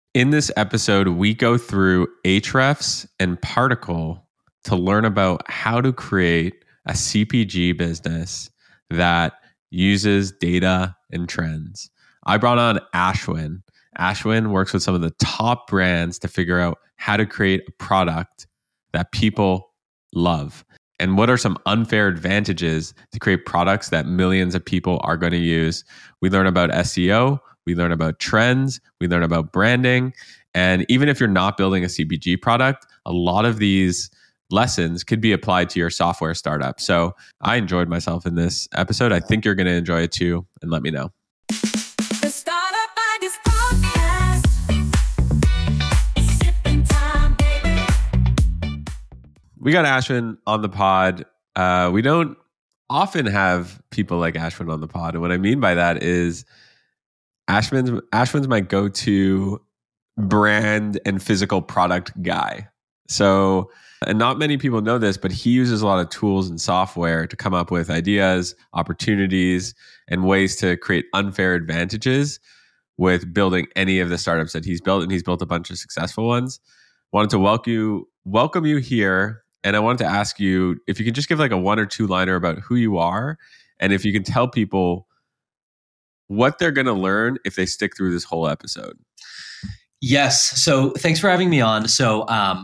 In this episode, we go through Ahrefs and Particle to learn about how to create a CPG business that uses data and trends. I brought on Ashwin. Ashwin works with some of the top brands to figure out how to create a product that people love. And what are some unfair advantages to create products that millions of people are going to use? We learn about SEO. We learn about trends. We learn about branding. And even if you're not building a CPG product, a lot of these lessons could be applied to your software startup. So I enjoyed myself in this episode. I think you're going to enjoy it too. And let me know. The Startup Ideas Podcast. It's sipping time, baby. We got Ashwin on the pod. We don't often have people like Ashwin on the pod. And what I mean by that is Ashwin's my go-to brand and physical product guy. So, and not many people know this, but he uses a lot of tools and software to come up with ideas, opportunities, and ways to create unfair advantages with building any of the startups that he's built. And he's built a bunch of successful ones. Wanted to welcome you here. And I wanted to ask you if you can just give like a 1 or 2 liner about who you are, and if you can tell people what they're going to learn if they stick through this whole episode. Yes. So thanks for having me on. So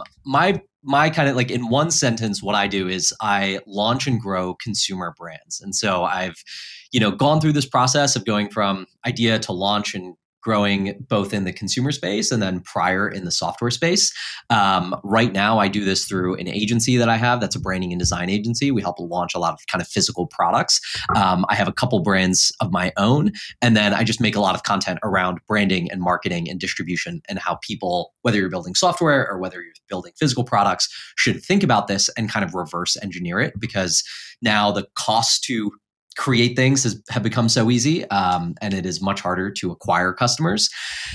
my kind of like in one sentence, what I do is I launch and grow consumer brands. And so I've, gone through this process of going from idea to launch and growing both in the consumer space and then prior in the software space. Right now, I do this through an agency that I have. That's a branding and design agency. We help launch a lot of kind of physical products. I have a couple brands of my own, and then I just make a lot of content around branding and marketing and distribution and how people, whether you're building software or whether you're building physical products, should think about this and kind of reverse engineer it, because now the cost to create things have become so easy, and it is much harder to acquire customers.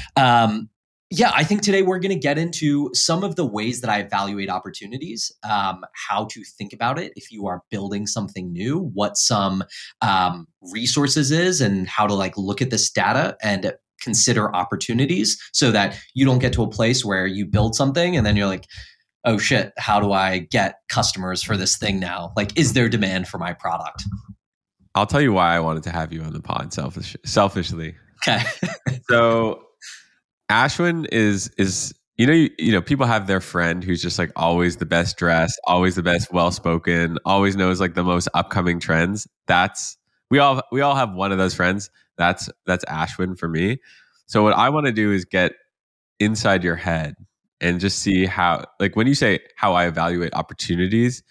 I think today we're going to get into some of the ways that I evaluate opportunities, how to think about it if you are building something new, what some resources is, and how to like look at this data and consider opportunities so that you don't get to a place where you build something and then you're like, oh shit, how do I get customers for this thing now? Like, is there demand for my product? I'll tell you why I wanted to have you on the pod selfishly. Okay. So Ashwin is people have their friend who's just like always the best dressed, always the best well-spoken, always knows like the most upcoming trends. We all have one of those friends. That's Ashwin for me. So what I want to do is get inside your head and just see how, like when you say how I evaluate opportunities,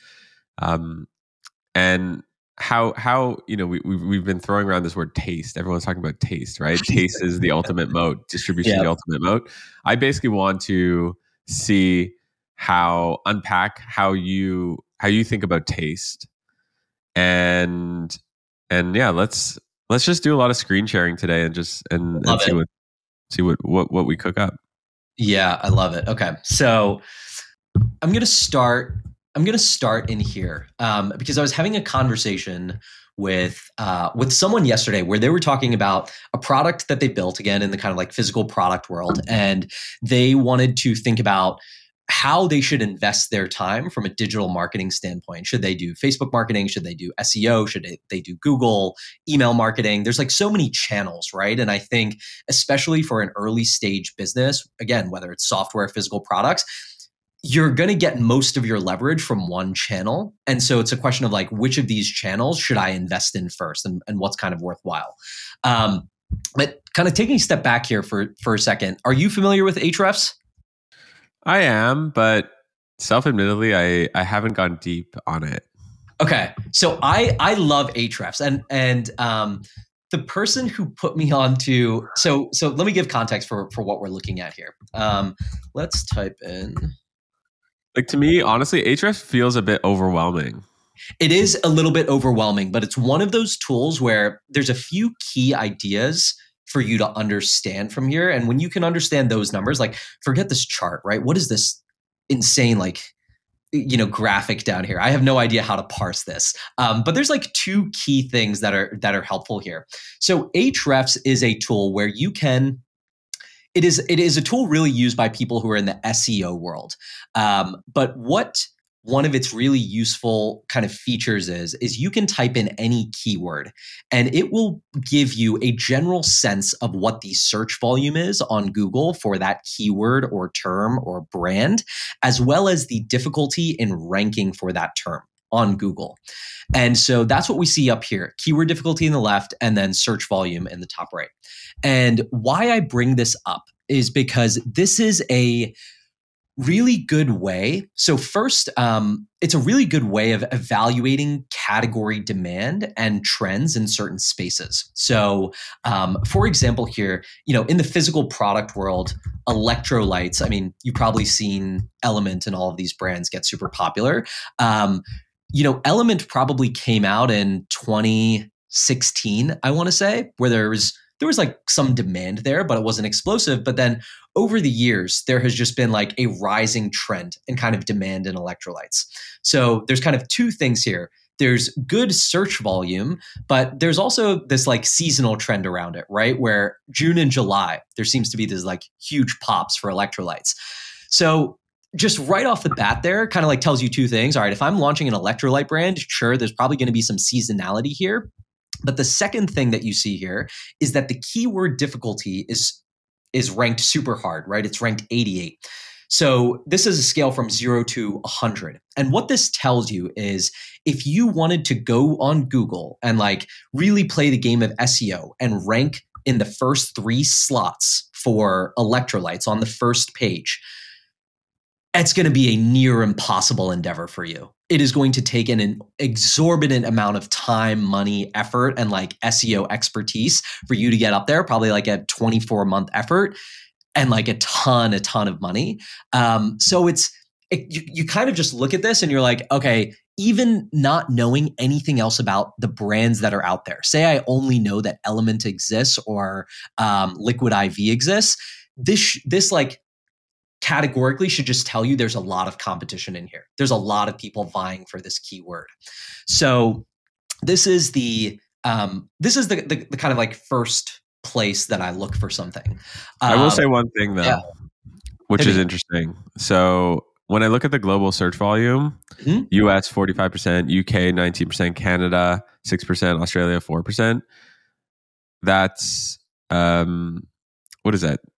and how we've been throwing around this word taste. Everyone's talking about taste, right? Taste is the ultimate moat. Distribution is the ultimate moat. I basically want to see unpack how you think about taste, and yeah, let's just do a lot of screen sharing today and see what we cook up. Yeah, I love it. Okay, so I'm gonna start in here because I was having a conversation with someone yesterday where they were talking about a product that they built, again in the kind of like physical product world, and they wanted to think about how they should invest their time from a digital marketing standpoint. Should they do Facebook marketing? Should they do SEO? Should they do Google email marketing? There's like so many channels, right? And I think especially for an early stage business, again, whether it's software, physical products, you're going to get most of your leverage from one channel. And so it's a question of like, which of these channels should I invest in first and what's kind of worthwhile? But kind of taking a step back here for a second, are you familiar with Ahrefs? I am, but self-admittedly, I haven't gone deep on it. Okay. So I love Ahrefs and the person who put me on to, so let me give context for what we're looking at here. Let's type in. Like to me, honestly, Ahrefs feels a bit overwhelming. It is a little bit overwhelming, but it's one of those tools where there's a few key ideas for you to understand from here. And when you can understand those numbers, like forget this chart, right? What is this insane, like, graphic down here? I have no idea how to parse this. But there's like 2 key things that are helpful here. So Ahrefs is a tool where you can It is a tool really used by people who are in the SEO world. But what one of its really useful kind of features is you can type in any keyword and it will give you a general sense of what the search volume is on Google for that keyword or term or brand, as well as the difficulty in ranking for that term on Google. And so that's what we see up here, keyword difficulty in the left and then search volume in the top right. And why I bring this up is because this is a really good way. So first, it's a really good way of evaluating category demand and trends in certain spaces. So, for example, here, in the physical product world, electrolytes. I mean, you've probably seen Element and all of these brands get super popular. Element probably came out in 2016, I want to say, where there was like some demand there, but it wasn't explosive. But then over the years, there has just been like a rising trend and kind of demand in electrolytes. So there's kind of two things here. There's good search volume, but there's also this like seasonal trend around it, right? Where June and July, there seems to be this like huge pops for electrolytes. So just right off the bat there kind of like tells you two things. All right, if I'm launching an electrolyte brand, sure, there's probably going to be some seasonality here. But the second thing that you see here is that the keyword difficulty is ranked super hard, right? It's ranked 88. So this is a scale from 0 to 100. And what this tells you is if you wanted to go on Google and like really play the game of SEO and rank in the first 3 slots for electrolytes on the first page, it's going to be a near impossible endeavor for you. It is going to take an exorbitant amount of time, money, effort, and like SEO expertise for you to get up there, probably like a 24-month effort and like a ton of money. So you kind of just look at this and you're like, okay, even not knowing anything else about the brands that are out there, say I only know that Element exists or Liquid IV exists, this like categorically should just tell you there's a lot of competition in here. There's a lot of people vying for this keyword. So this is the kind of like first place that I look for something. I will say one thing though, which Maybe. is interesting. So when I look at the global search volume, US 45%, UK 19%, Canada 6%, Australia 4%. That's what is that?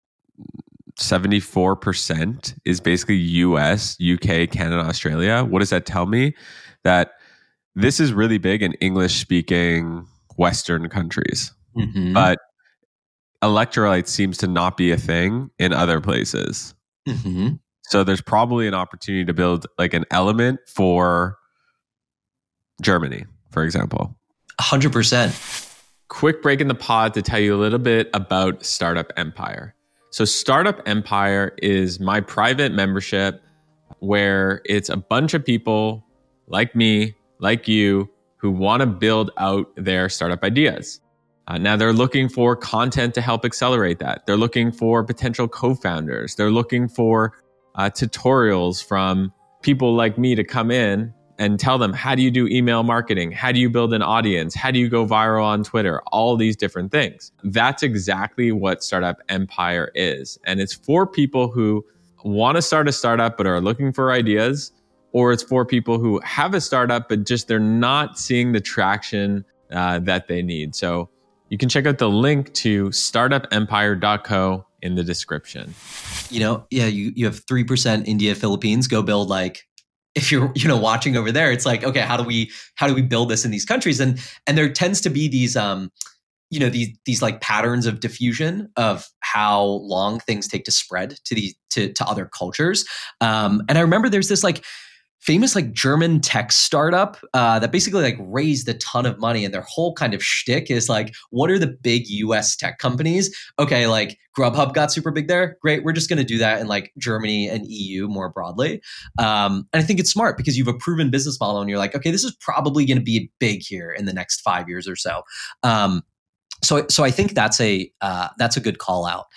74% is basically US, UK, Canada, Australia. What does that tell me? That this is really big in English speaking Western countries. Mm-hmm. But electrolytes seems to not be a thing in other places. Mm-hmm. So there's probably an opportunity to build like an Element for Germany, for example. 100%. Quick break in the pod to tell you a little bit about Startup Empire. So Startup Empire is my private membership where it's a bunch of people like me, like you, who want to build out their startup ideas. Now they're looking for content to help accelerate that. They're looking for potential co-founders. They're looking for tutorials from people like me to come in and tell them, how do you do email marketing? How do you build an audience? How do you go viral on Twitter? All these different things. That's exactly what Startup Empire is. And it's for people who want to start a startup but are looking for ideas, or it's for people who have a startup but just they're not seeing the traction that they need. So you can check out the link to startupempire.co in the description. You have 3% India, Philippines. Go build like, if you're watching over there, it's like, okay, how do we build this in these countries? And there tends to be these these like patterns of diffusion of how long things take to spread to other cultures. And I remember there's this like famous like German tech startup that basically like raised a ton of money, and their whole kind of shtick is like, what are the big US tech companies? Okay, like Grubhub got super big there. Great, we're just going to do that in like Germany and EU more broadly. And I think it's smart because you have a proven business model, and you're like, okay, this is probably going to be big here in the next 5 years or so. So I think that's a good call out.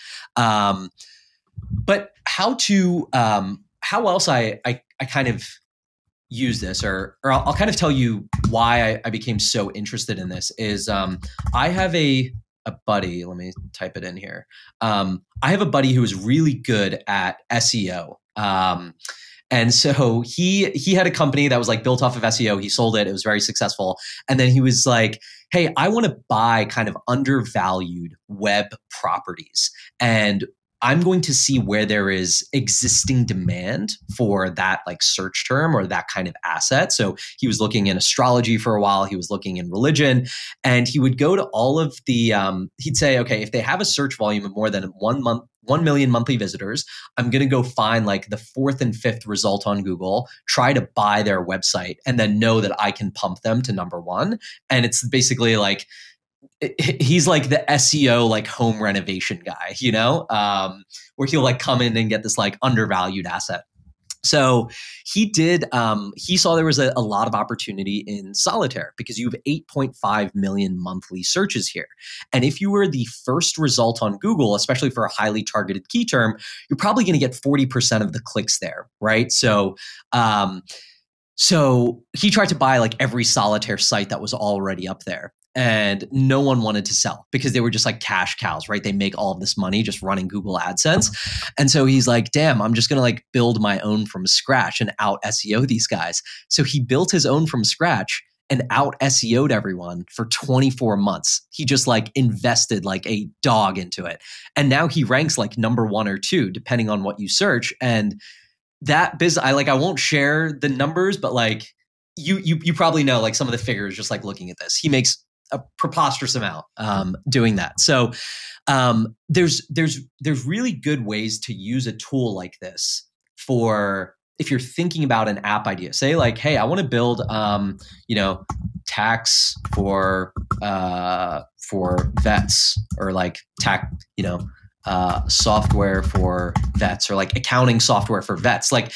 But how else I kind of use this, or I'll kind of tell you why I became so interested in this is I have a a buddy. Let me type it in here. I have a buddy who is really good at SEO. And so he had a company that was like built off of SEO. He sold it. It was very successful. And then he was like, hey, I want to buy kind of undervalued web properties. And I'm going to see where there is existing demand for that like search term or that kind of asset. So he was looking in astrology for a while. He was looking in religion, and he would go to all of the, he'd say, okay, if they have a search volume of more than 1 million monthly visitors, I'm going to go find like the fourth and fifth result on Google, try to buy their website, and then know that I can pump them to number one. And it's basically like, he's like the SEO, like home renovation guy, where he'll like come in and get this like undervalued asset. So he saw there was a lot of opportunity in solitaire because you have 8.5 million monthly searches here. And if you were the first result on Google, especially for a highly targeted key term, you're probably going to get 40% of the clicks there, right? So he tried to buy like every solitaire site that was already up there. And no one wanted to sell because they were just like cash cows, right? They make all of this money just running Google AdSense. And so he's like, damn, I'm just going to like build my own from scratch and out SEO these guys. So he built his own from scratch and out SEO'd everyone for 24 months. He just like invested like a dog into it. And now he ranks like number 1 or 2, depending on what you search. And that business, I won't share the numbers, but like you probably know like some of the figures just like looking at this. He makes a preposterous amount doing that. So there's really good ways to use a tool like this for if you're thinking about an app idea. Say like, hey, I want to build tax for vets, or like software for vets, or like accounting software for vets. Like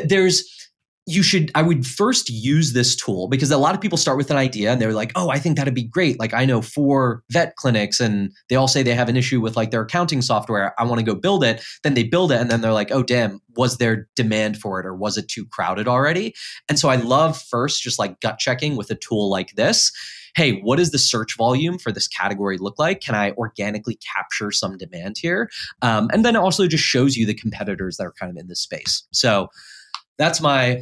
I would first use this tool because a lot of people start with an idea and they're like, oh, I think that'd be great. Like I know 4 vet clinics and they all say they have an issue with like their accounting software. I want to go build it. Then they build it and then they're like, oh, damn, was there demand for it or was it too crowded already? And so I love first just like gut checking with a tool like this. Hey, what does the search volume for this category look like? Can I organically capture some demand here? And then it also just shows you the competitors that are kind of in this space. So that's my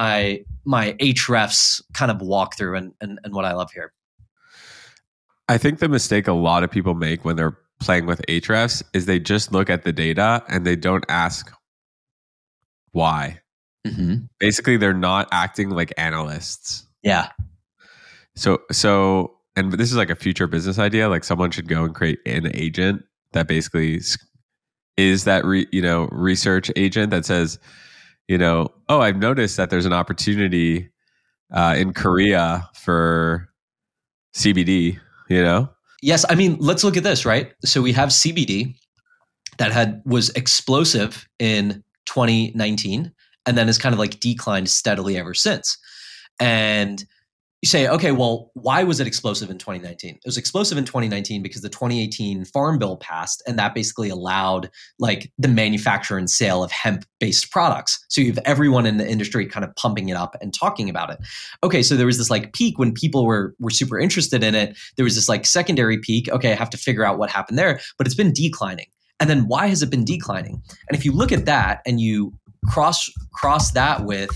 Ahrefs kind of walkthrough and what I love here. I think the mistake a lot of people make when they're playing with Ahrefs is they just look at the data and they don't ask why. Mm-hmm. Basically, they're not acting like analysts. Yeah. So, and this is like a future business idea. Like someone should go and create an agent that basically is that research agent that says, oh, I've noticed that there's an opportunity in Korea for CBD, Yes. I mean, let's look at this, right? So we have CBD that was explosive in 2019 and then has kind of like declined steadily ever since. And you say, okay, well, why was it explosive in 2019? It was explosive in 2019 because the 2018 Farm Bill passed, and that basically allowed like the manufacture and sale of hemp-based products. So you have everyone in the industry kind of pumping it up and talking about it. Okay, so there was this like peak when people were super interested in it. There was this like secondary peak. Okay, I have to figure out what happened there, but it's been declining. And then why has it been declining? And if you look at that and you cross that with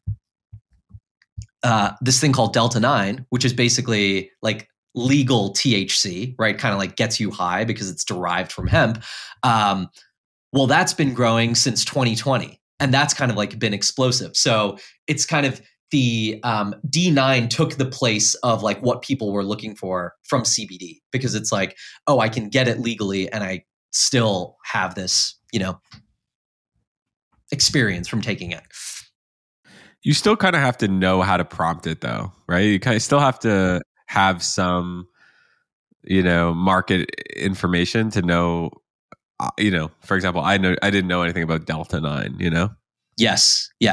this thing called Delta 9, which is basically like legal THC, right? Kind of like gets you high because it's derived from hemp. Well, that's been growing since 2020, and that's kind of like been explosive. So it's kind of the D9 took the place of like what people were looking for from CBD, because it's like, oh, I can get it legally and I still have this, experience from taking it. You still kind of have to know how to prompt it though, right? You kind of still have to have some, market information to know, for example, I didn't know anything about Delta 9, Yes. Yeah.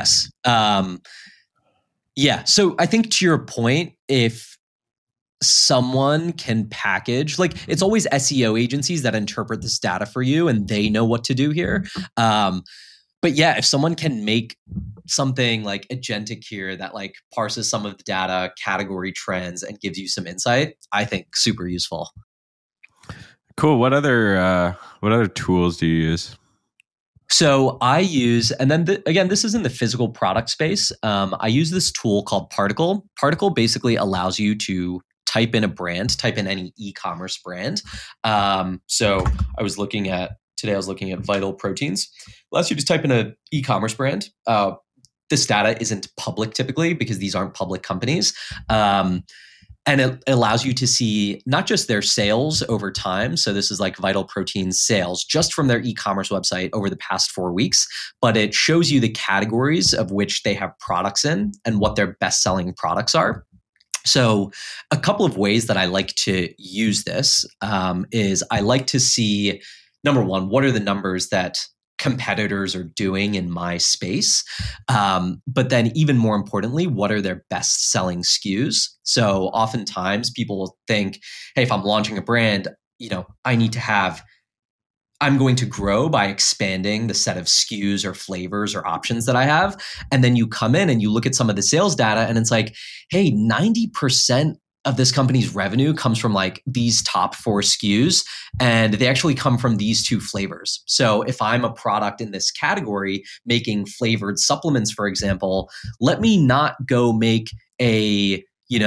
So I think to your point, if someone can package, like it's always SEO agencies that interpret this data for you and they know what to do here. But yeah, if someone can make something like agentic here that like parses some of the data, category trends, and gives you some insight, I think super useful. Cool. What other tools do you use? So I use, and then again, this is in the physical product space. I use this tool called Particle. Particle basically allows you to type in a brand, type in any e-commerce brand. So I was looking at Vital Proteins. Allows you to type in an e-commerce brand. This data isn't public typically because these aren't public companies. And it allows you to see not just their sales over time. So this is like Vital Proteins sales just from their e-commerce website over the past 4 weeks, but it shows you the categories of which they have products in and what their best-selling products are. So a couple of ways that I like to use this is I like to see, number one, what are the numbers that competitors are doing in my space. But then even more importantly, what are their best selling SKUs? So oftentimes people will think, hey, if I'm launching a brand, I'm going to grow by expanding the set of SKUs or flavors or options that I have. And then you come in and you look at some of the sales data and it's like, hey, 90% of this company's revenue comes from like these top 4 SKUs, and they actually come from these 2 flavors. So if I'm a product in this category making flavored supplements, for example, let me not go make a,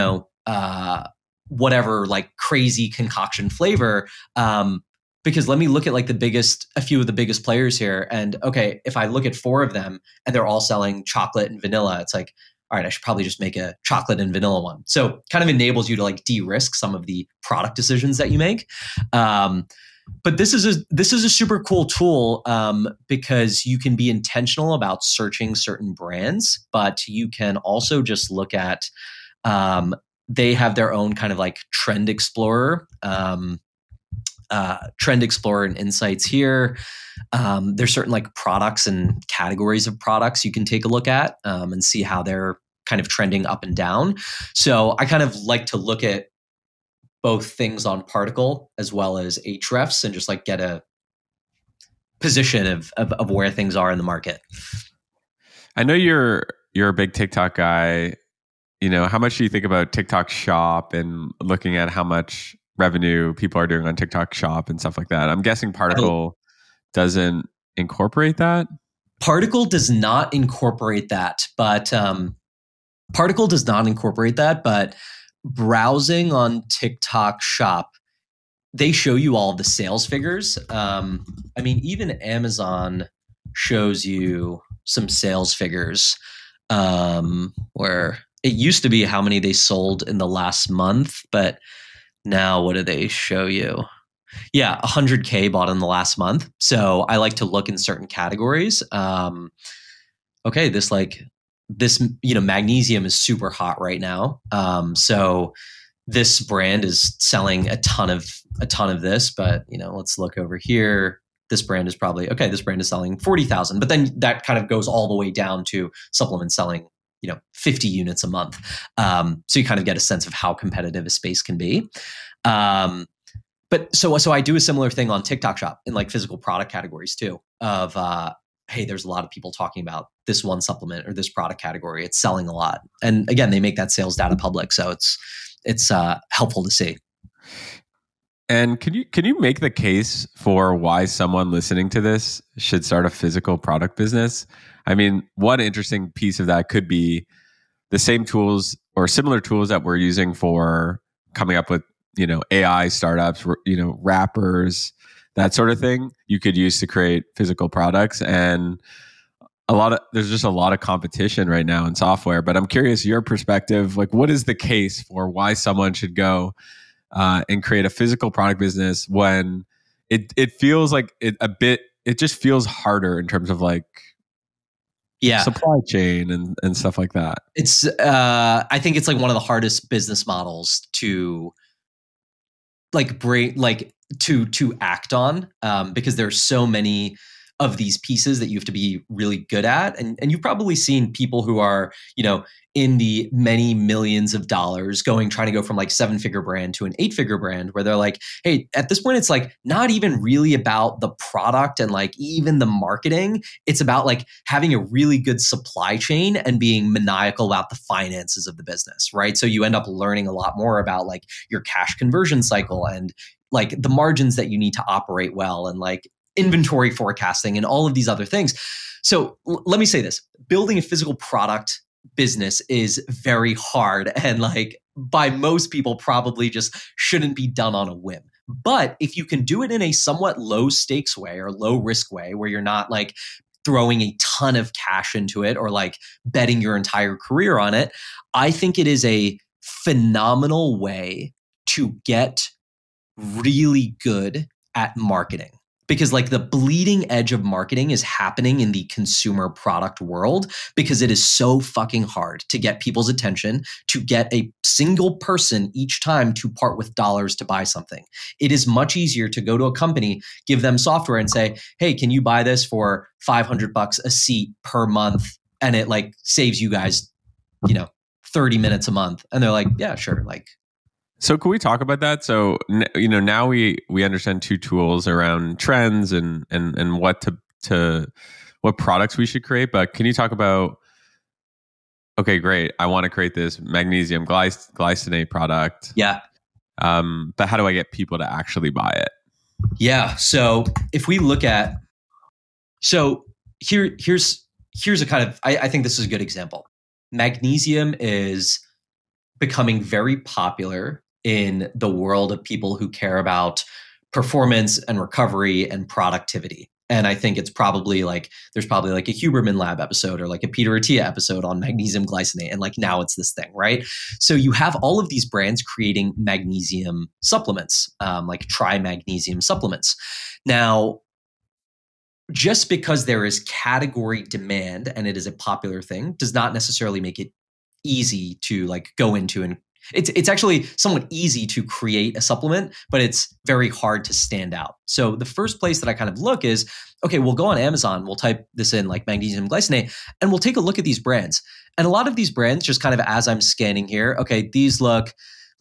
whatever like crazy concoction flavor. Because let me look at like a few of the biggest players here. And okay, if I look at 4 of them and they're all selling chocolate and vanilla, it's like, all right, I should probably just make a chocolate and vanilla one. So kind of enables you to like de-risk some of the product decisions that you make. But this is a super cool tool because you can be intentional about searching certain brands, but you can also just look at, they have their own kind of like trend explorer and insights here. There's certain like products and categories of products you can take a look at and see how they're kind of trending up and down. So I kind of like to look at both things on Particle as well as Ahrefs and just like get a position of where things are in the market. I know you're a big TikTok guy. How much do you think about TikTok Shop and looking at how much revenue people are doing on TikTok Shop and stuff like that? I'm guessing Particle doesn't incorporate that. Particle does not incorporate that, but browsing on TikTok Shop, they show you all the sales figures. Even Amazon shows you some sales figures where it used to be how many they sold in the last month, but now what do they show you? Yeah, 100K bought in the last month. So I like to look in certain categories. Magnesium is super hot right now. So this brand is selling a ton of this, but let's look over here. This brand is selling 40,000, but then that kind of goes all the way down to supplements selling 50 units a month. So you kind of get a sense of how competitive a space can be. But so I do a similar thing on TikTok Shop in like physical product categories too of, hey, there's a lot of people talking about this one supplement or this product category. It's selling a lot. And again, they make that sales data public. So it's helpful to see. And can you make the case for why someone listening to this should start a physical product business? I mean, one interesting piece of that could be the same tools or similar tools that we're using for coming up with, AI startups, wrappers, that sort of thing. You could use to create physical products, and there's just a lot of competition right now in software. But I'm curious your perspective. Like, what is the case for why someone should go and create a physical product business when it feels like it just feels harder in terms of like supply chain and stuff like that. It's I think it's like one of the hardest business models to like to act on because there's so many of these pieces that you have to be really good at. And you've probably seen people who are, in the many millions of dollars trying to go from like 7-figure brand to an 8-figure brand where they're like, hey, at this point, it's like not even really about the product and like even the marketing. It's about like having a really good supply chain and being maniacal about the finances of the business, right? So you end up learning a lot more about like your cash conversion cycle and like the margins that you need to operate well, and like inventory forecasting and all of these other things. So let me say this: building a physical product business is very hard, and like by most people probably just shouldn't be done on a whim. But if you can do it in a somewhat low stakes way or low risk way, where you're not like throwing a ton of cash into it or like betting your entire career on it, I think it is a phenomenal way to get really good at marketing. Because like the bleeding edge of marketing is happening in the consumer product world, because it is so fucking hard to get people's attention, to get a single person each time to part with dollars to buy something. It is much easier to go to a company, give them software and say, hey, can you buy this for $500 a seat per month? And it like saves you guys, 30 minutes a month. And they're like, yeah, sure. Like, So can we talk about that? So now we understand two tools around trends and what what products we should create. But can you talk about, okay, great, I want to create this magnesium glycinate product. yeah. But how do I get people to actually buy it? Yeah. So if we look at, here's a kind of, I think this is a good example. Magnesium is becoming very popular in the world of people who care about performance and recovery and productivity. And I think it's probably like, there's probably like a Huberman Lab episode or like a Peter Attia episode on magnesium glycinate. And like now it's this thing, right? So you have all of these brands creating magnesium supplements, like tri-magnesium supplements. Now, just because there is category demand and it is a popular thing does not necessarily make it easy to like go into, and it's actually somewhat easy to create a supplement, but it's very hard to stand out. So the first place that I kind of look is, okay, we'll go on Amazon, we'll type this in like magnesium glycinate, and we'll take a look at these brands. And a lot of these brands, just kind of as I'm scanning here, okay, these look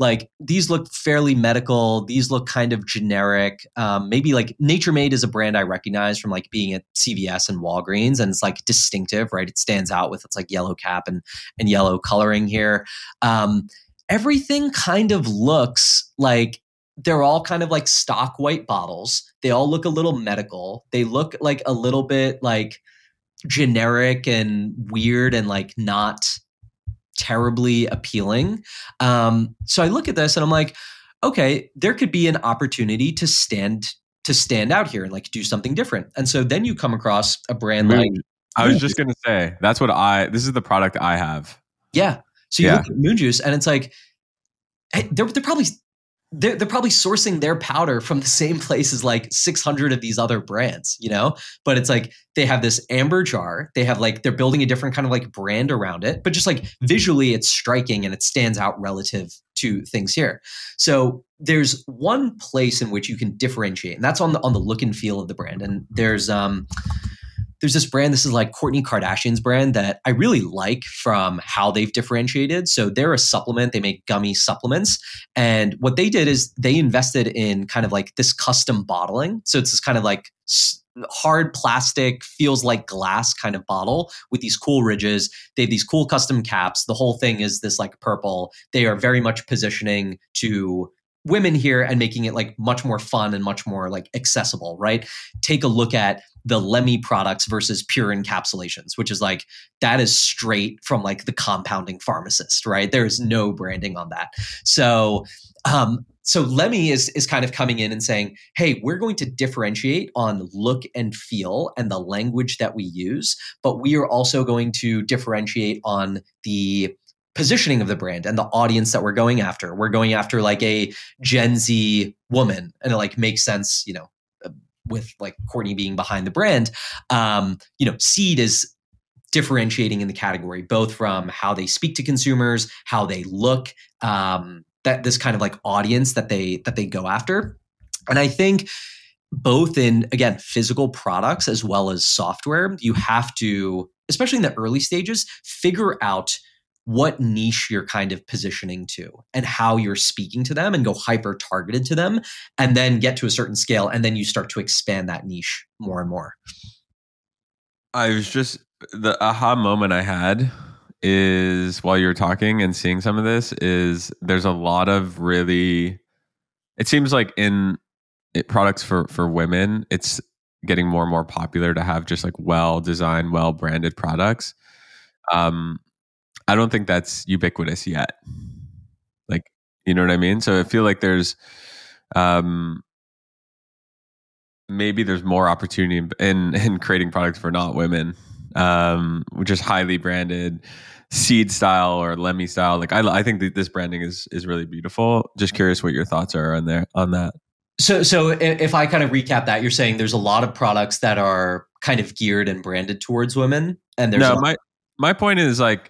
fairly medical. These look kind of generic. Maybe like Nature Made is a brand I recognize from like being at CVS and Walgreens, and it's like distinctive, right? It stands out with its like yellow cap and yellow coloring here. Everything kind of looks like they're all kind of like stock white bottles. They all look a little medical. They look like a little bit like generic and weird and like not terribly appealing. So I look at this and I'm like, okay, there could be an opportunity to stand out here and like do something different. And so then you come across a brand like I was just going to say, this is the product I have. Yeah. So you look at Moon Juice and it's like, hey, they're probably sourcing their powder from the same place as like 600 of these other brands, but it's like they have this amber jar. They have like, they're building a different kind of like brand around it, but just like visually it's striking and it stands out relative to things here. So there's one place in which you can differentiate, and that's on the look and feel of the brand. And there's this brand, this is like Kourtney Kardashian's brand that I really like from how they've differentiated. So they're a supplement, they make gummy supplements. And what they did is they invested in kind of like this custom bottling. So it's this kind of like hard plastic, feels like glass kind of bottle with these cool ridges. They have these cool custom caps. The whole thing is this like purple. They are very much positioning to women here and making it like much more fun and much more like accessible, right? Take a look at the Lemmy products versus Pure Encapsulations, which is like, that is straight from like the compounding pharmacist, right? There is no branding on that. So Lemmy is kind of coming in and saying, hey, we're going to differentiate on look and feel and the language that we use, but we are also going to differentiate on the positioning of the brand and the audience that we're going after. We're going after like a Gen Z woman, and it like makes sense, with like Kourtney being behind the brand. Seed is differentiating in the category, both from how they speak to consumers, how they look, that this kind of like audience that they go after. And I think both in, again, physical products as well as software, you have to, especially in the early stages, figure out what niche you're kind of positioning to and how you're speaking to them, and go hyper targeted to them, and then get to a certain scale. And then you start to expand that niche more and more. The aha moment I had is while you were talking and seeing some of this is there's a lot of really it seems like in products for women, it's getting more and more popular to have just like well designed, well branded products. I don't think that's ubiquitous yet. Like, you know what I mean? So I feel like there's maybe there's more opportunity in creating products for not women, which is highly branded, Seed style or Lemmy style. Like I think that this branding is really beautiful. Just curious what your thoughts are on that. So if I kind of recap that, you're saying there's a lot of products that are kind of geared and branded towards women, and there's No, my point is like,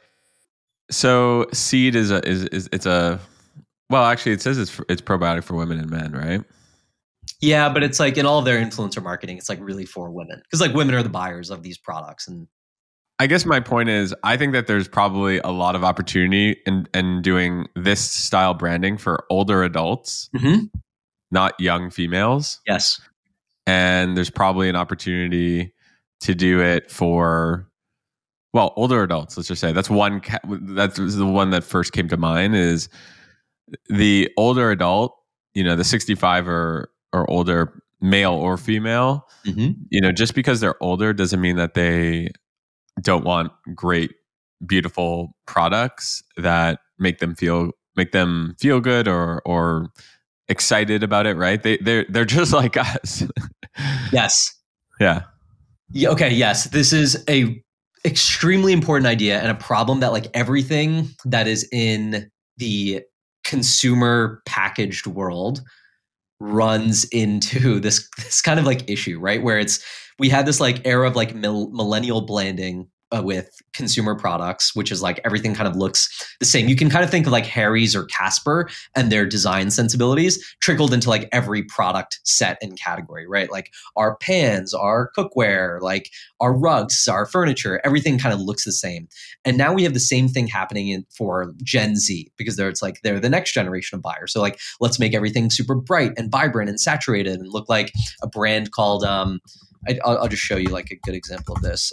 so Seed is a well, actually it says it's probiotic for women and men, right? yeah, but it's like in all of their influencer marketing, it's like really for women because like women are the buyers of these products. And I guess my point is, I think that there's probably a lot of opportunity in doing this style branding for older adults, not young females. Yes. And there's probably an opportunity to do it for, well, older adults. Let's just say that's one. That's the one that first came to mind is the older adult. You know, the 65 or older male or female. You know, just because they're older doesn't mean that they don't want great, beautiful products that make them feel good or excited about it, right? They're just like us. Yes. Yeah. Okay. Yes. This is a extremely important idea and a problem that like everything that is in the consumer packaged world runs into this kind of like issue, right? Where we had this like era of like millennial branding with consumer products, which is like everything kind of looks the same. You can kind of think of like Harry's or Casper and their design sensibilities trickled into like every product set and category, right? Like our pans, our cookware, like our rugs, our furniture, everything kind of looks the same. And now we have the same thing happening for Gen Z because they're the next generation of buyers. So like, let's make everything super bright and vibrant and saturated and look like a brand called, I'll just show you like a good example of this.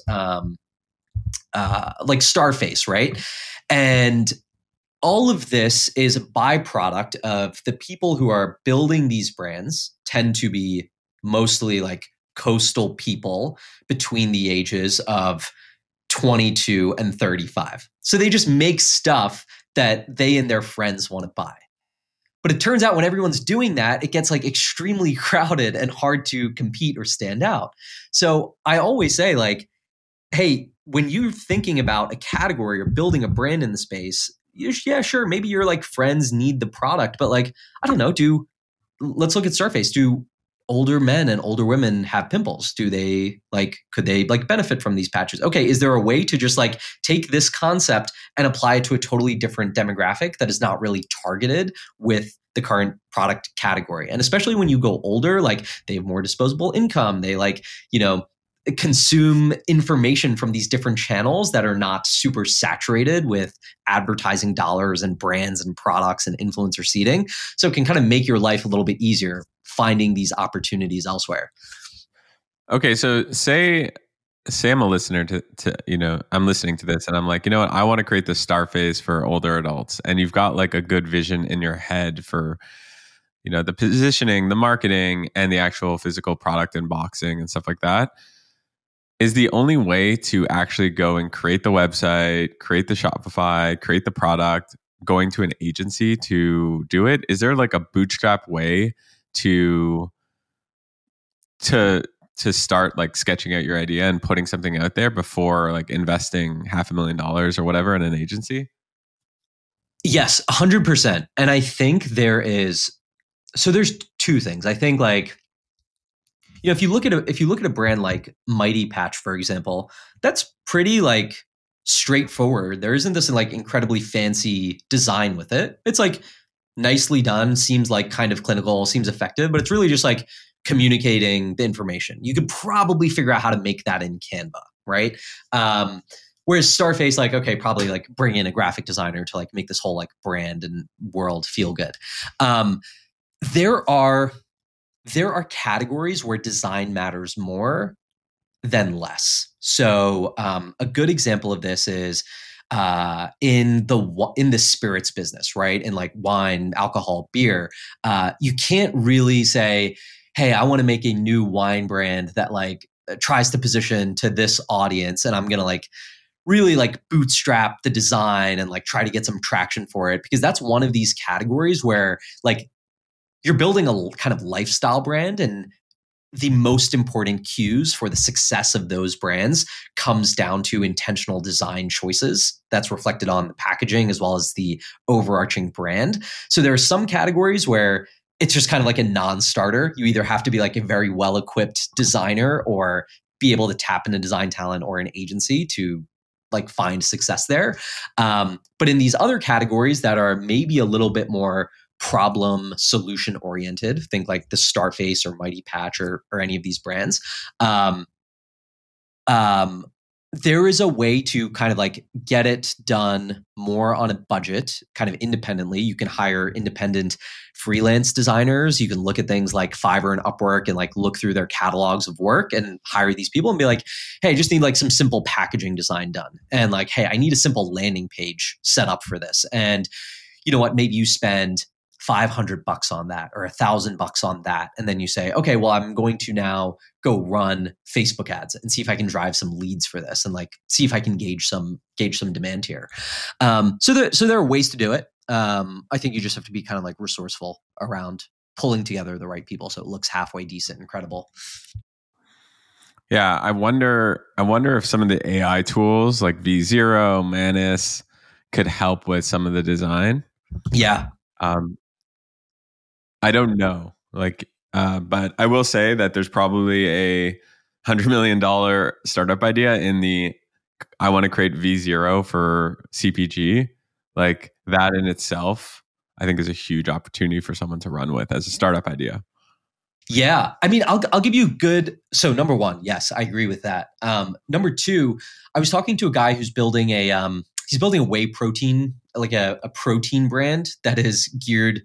Like Starface, right? And all of this is a byproduct of the people who are building these brands tend to be mostly like coastal people between the ages of 22 and 35. So they just make stuff that they and their friends want to buy. But it turns out when everyone's doing that, it gets like extremely crowded and hard to compete or stand out. So I always say like, hey, when you're thinking about a category or building a brand in the space, yeah, sure, maybe your like friends need the product, but like, I don't know, let's look at Starface. Do older men and older women have pimples? Could they like benefit from these patches? Okay, is there a way to just like take this concept and apply it to a totally different demographic that is not really targeted with the current product category? And especially when you go older, like they have more disposable income, they like, consume information from these different channels that are not super saturated with advertising dollars and brands and products and influencer seeding. So it can kind of make your life a little bit easier finding these opportunities elsewhere. Okay, so say I'm a listener to I'm listening to this and I'm like, you know what, I want to create this Starface for older adults, and you've got like a good vision in your head for the positioning, the marketing, and the actual physical product unboxing and stuff like that. Is the only way to actually go and create the website, create the Shopify, create the product, going to an agency to do it? Is there like a bootstrap way to start like sketching out your idea and putting something out there before like investing $500,000 or whatever in an agency? Yes, 100%. And I think there's two things. I think like, if you look at a brand like Mighty Patch, for example, that's pretty like straightforward. There isn't this like incredibly fancy design with it. It's like nicely done, seems like kind of clinical, seems effective, but it's really just like communicating the information. You could probably figure out how to make that in Canva, right? Whereas Starface, like, okay, probably like bring in a graphic designer to like make this whole like brand and world feel good. There are categories where design matters more than less. So a good example of this is in the spirits business, right? In like wine, alcohol, beer, you can't really say, hey, I want to make a new wine brand that like tries to position to this audience, and I'm gonna like really like bootstrap the design and like try to get some traction for it, because that's one of these categories where like you're building a kind of lifestyle brand, and the most important cues for the success of those brands comes down to intentional design choices that's reflected on the packaging as well as the overarching brand. So there are some categories where it's just kind of like a non-starter. You either have to be like a very well-equipped designer or be able to tap into design talent or an agency to like find success there. But in these other categories that are maybe a little bit more problem solution oriented, think like the Starface or Mighty Patch or any of these brands, there is a way to kind of like get it done more on a budget, kind of independently. You can hire independent freelance designers. You can look at things like Fiverr and Upwork and like look through their catalogs of work and hire these people and be like, hey, I just need like some simple packaging design done. And like, hey, I need a simple landing page set up for this. And you know what, maybe you spend $500 on that or $1,000 on that. And then you say, okay, well, I'm going to now go run Facebook ads and see if I can drive some leads for this and like see if I can gauge some demand here. So there are ways to do it. I think you just have to be kind of like resourceful around pulling together the right people so it looks halfway decent and credible. Yeah, I wonder if some of the AI tools like V0, Manus could help with some of the design. Yeah. I don't know, but I will say that there's probably a $100 million startup idea in the I want to create V0 for CPG. Like that in itself, I think is a huge opportunity for someone to run with as a startup idea. Yeah. I mean, I'll give you good. So number one, yes, I agree with that. Number two, I was talking to a guy who's building he's building a whey protein, like a protein brand that is geared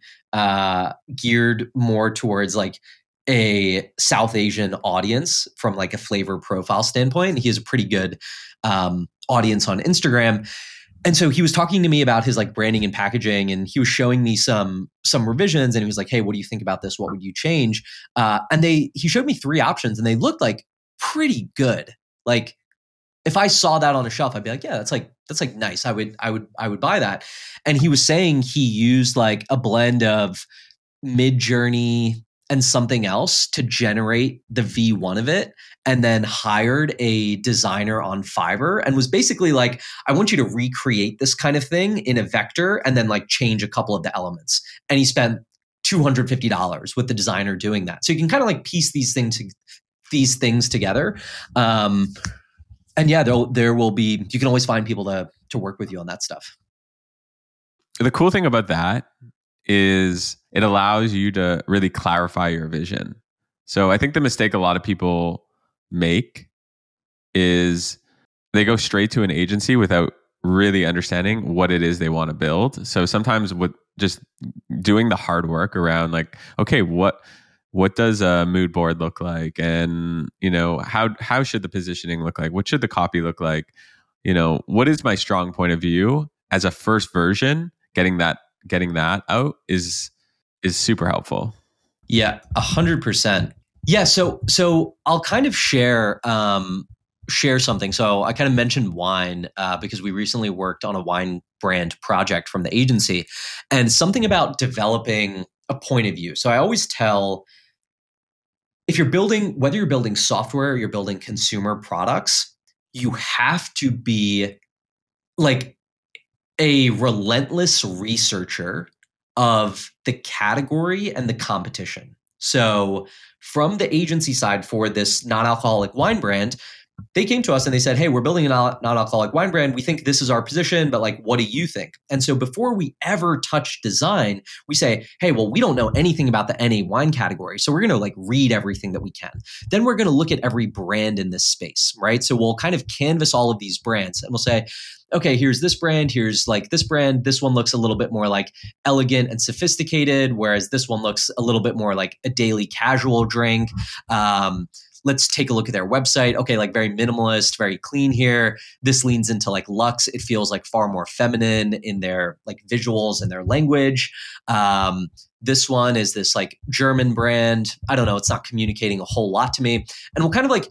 more towards like a South Asian audience from like a flavor profile standpoint. He has a pretty good audience on Instagram. And so he was talking to me about his like branding and packaging, and he was showing me some revisions, and he was like, hey, what do you think about this? What would you change? And he showed me 3 options, and they looked like pretty good. Like if I saw that on a shelf, I'd be like, yeah, that's like nice. I would buy that. And he was saying he used like a blend of Midjourney and something else to generate the V1 of it, and then hired a designer on Fiverr and was basically like, I want you to recreate this kind of thing in a vector and then like change a couple of the elements. And he spent $250 with the designer doing that. So you can kind of like piece these things together. And yeah, there will be, you can always find people to work with you on that stuff. The cool thing about that is it allows you to really clarify your vision. So I think the mistake a lot of people make is they go straight to an agency without really understanding what it is they want to build. So sometimes with just doing the hard work around like, okay, what does a mood board look like? And, you know, how should the positioning look like? What should the copy look like? You know, what is my strong point of view as a first version? Getting that out is super helpful. Yeah, 100%. Yeah, so I'll kind of share something. So I kind of mentioned wine because we recently worked on a wine brand project from the agency, and something about developing a point of view. So I always tell, whether you're building software or you're building consumer products, you have to be like a relentless researcher of the category and the competition. So from the agency side for this non-alcoholic wine brand, they came to us and they said, hey, we're building a non-alcoholic wine brand. We think this is our position, but like, what do you think? And so before we ever touch design, we say, hey, well, we don't know anything about the NA wine category. So we're going to like read everything that we can. Then we're going to look at every brand in this space, right? So we'll kind of canvas all of these brands and we'll say, okay, here's this brand, here's like this brand. This one looks a little bit more like elegant and sophisticated, whereas this one looks a little bit more like a daily casual drink. let's take a look at their website. Okay, like very minimalist, very clean here. This leans into like luxe. It feels like far more feminine in their like visuals and their language. This one is this like German brand. I don't know. It's not communicating a whole lot to me. And we'll kind of like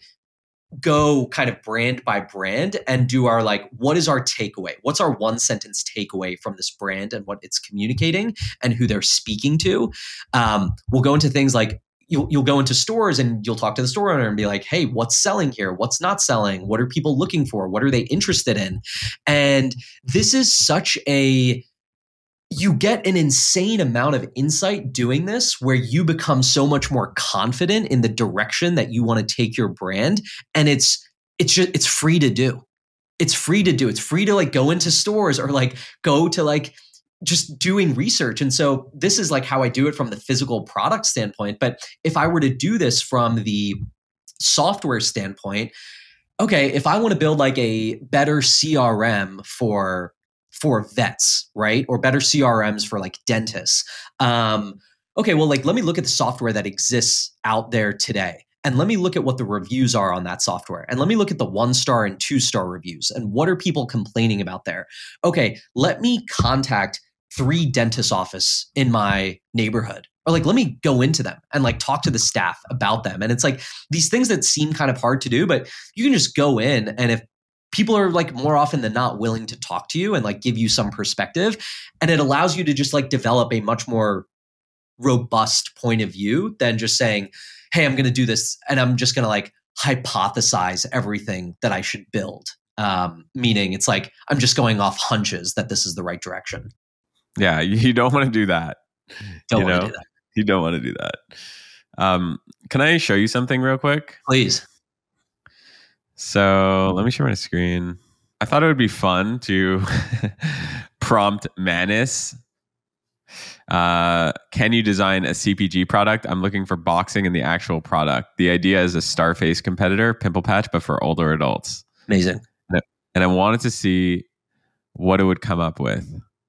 go kind of brand by brand and do our like, what is our takeaway? What's our one sentence takeaway from this brand and what it's communicating and who they're speaking to? We'll go into things like you'll go into stores and you'll talk to the store owner and be like, hey, what's selling here? What's not selling? What are people looking for? What are they interested in? And this is such a you get an insane amount of insight doing this where you become so much more confident in the direction that you want to take your brand. And it's free to do. It's free to do. It's free to like go into stores or like go to like just doing research. And so this is like how I do it from the physical product standpoint. But if I were to do this from the software standpoint, okay, if I want to build like a better CRM for vets, right? Or better CRMs for like dentists. Okay, well, like let me look at the software that exists out there today. And let me look at what the reviews are on that software. And let me look at the 1-star and 2-star reviews. And what are people complaining about there? Okay, let me contact 3 dentist office in my neighborhood. Or like, let me go into them and like talk to the staff about them. And it's like these things that seem kind of hard to do, but you can just go in and if people are like more often than not willing to talk to you and like give you some perspective. And it allows you to just like develop a much more robust point of view than just saying, hey, I'm going to do this. And I'm just going to like hypothesize everything that I should build. Meaning it's like, I'm just going off hunches that this is the right direction. Yeah. You don't want to do that. Don't want to do that. You don't want to do that. Can I show you something real quick? Please. So let me share my screen. I thought it would be fun to prompt Manus. Can you design a CPG product? I'm looking for boxing in the actual product. The idea is a Starface competitor, Pimple Patch, but for older adults. Amazing. And I wanted to see what it would come up with.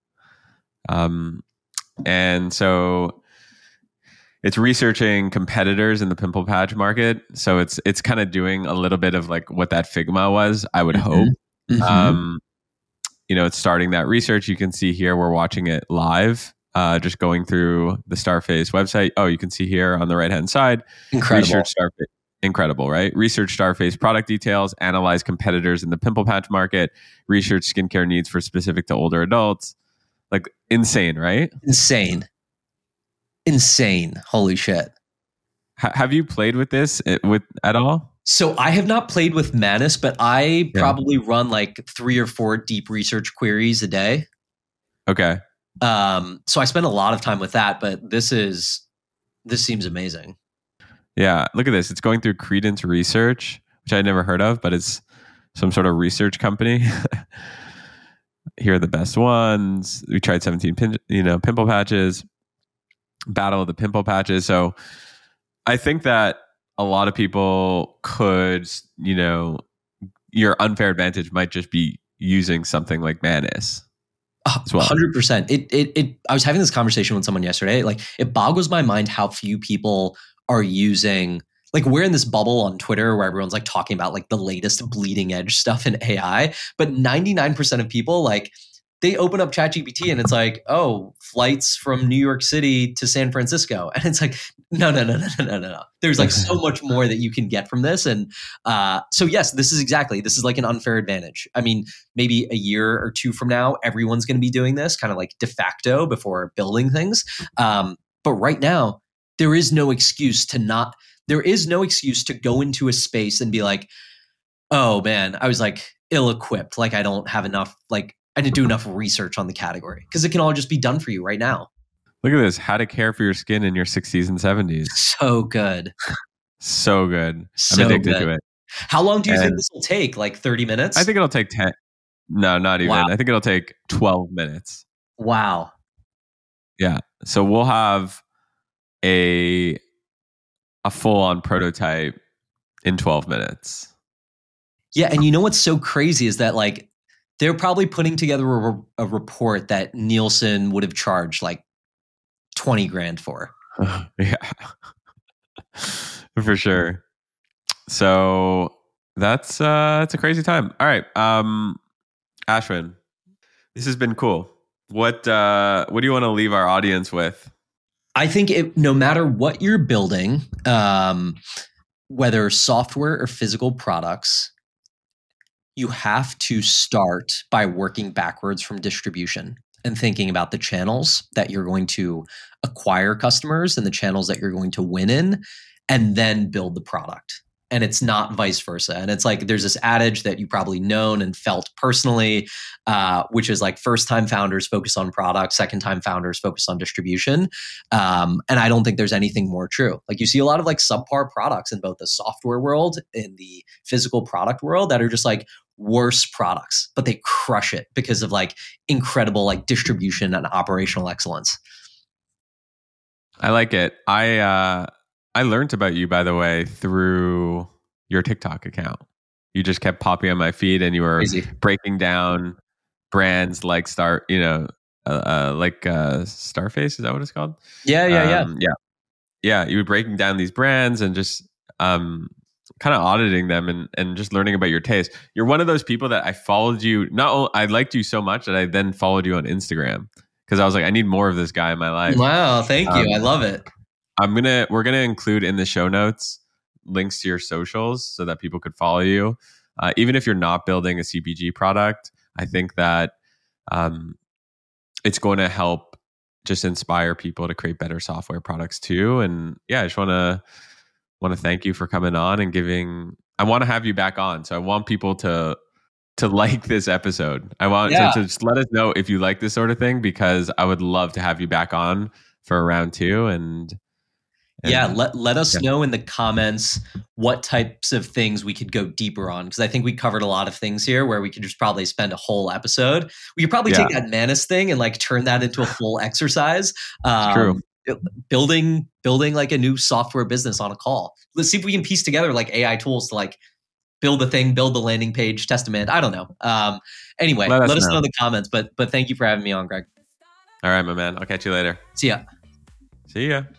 And so it's researching competitors in the pimple patch market. So it's kind of doing a little bit of like what that Figma was, I would hope. Mm-hmm. It's starting that research. You can see here, we're watching it live, just going through the Starface website. Oh, you can see here on the right-hand side. Incredible. Research Starface. Incredible, right? Research Starface product details, analyze competitors in the pimple patch market, research skincare needs for specific to older adults. Like insane, right? Insane. Holy shit. Have you played with this at all? So I have not played with Manus, but I probably run like 3 or 4 deep research queries a day. Okay. So I spend a lot of time with that, but this seems amazing. Yeah. Look at this. It's going through Credence Research, which I'd never heard of, but it's some sort of research company. Here are the best ones. We tried 17 pimple patches. Battle of the pimple patches. So I think that a lot of people could, your unfair advantage might just be using something like Manus as well. 100%. I was having this conversation with someone yesterday. Like it boggles my mind how few people are using, like we're in this bubble on Twitter where everyone's like talking about like the latest bleeding edge stuff in AI, but 99% of people like they open up ChatGPT and it's like, oh, flights from New York City to San Francisco. And it's like, no. There's like so much more that you can get from this. And so yes, this is like an unfair advantage. I mean, maybe a year or 2 from now, everyone's going to be doing this kind of like de facto before building things. But right now, there is no excuse to go into a space and be like, oh man, I was like ill-equipped. Like I don't have enough, like I didn't do enough research on the category because it can all just be done for you right now. Look at this. How to care for your skin in your 60s and 70s. So good. So good. I'm addicted to it. How long do you think this will take? Like 30 minutes? I think it'll take 10. No, not even. Wow. I think it'll take 12 minutes. Wow. Yeah. So we'll have a full-on prototype in 12 minutes. Yeah. And you know what's so crazy is that like they're probably putting together a report that Nielsen would have charged like 20 grand for. Yeah. For sure. So that's it's a crazy time. All right. Ashwin, this has been cool. What do you want to leave our audience with? I think no matter what you're building, whether software or physical products, you have to start by working backwards from distribution and thinking about the channels that you're going to acquire customers and the channels that you're going to win in, and then build the product. And it's not vice versa. And it's like there's this adage that you probably known and felt personally, which is like first-time founders focus on product, second-time founders focus on distribution. And I don't think there's anything more true. Like you see a lot of like subpar products in both the software world and the physical product world that are just like worse products, but they crush it because of like incredible like distribution and operational excellence. I like it. I learned about you, by the way, through your TikTok account. You just kept popping on my feed, and you were Crazy. breaking down brands like Starface. Is that what it's called? Yeah. Yeah. You were breaking down these brands and just kind of auditing them and just learning about your taste. You're one of those people that I followed you. I liked you so much that I then followed you on Instagram because I was like, I need more of this guy in my life. Wow, thank you. I love it. We're gonna include in the show notes links to your socials so that people could follow you. Even if you're not building a CPG product, I think that it's going to help just inspire people to create better software products too. And yeah, I just want to thank you for coming on and giving. I want to have you back on, so I want people to like this episode. I want to just let us know if you like this sort of thing, because I would love to have you back on for round 2 and let us know in the comments what types of things we could go deeper on, because I think we covered a lot of things here where we could just probably spend a whole episode. We could probably take that Manus thing and like turn that into a full exercise. True. Building like a new software business on a call. Let's see if we can piece together like AI tools to like build the thing, build the landing page, test demand. I don't know. Anyway, let us know in the comments. But thank you for having me on, Greg. All right, my man. I'll catch you later. See ya. See ya.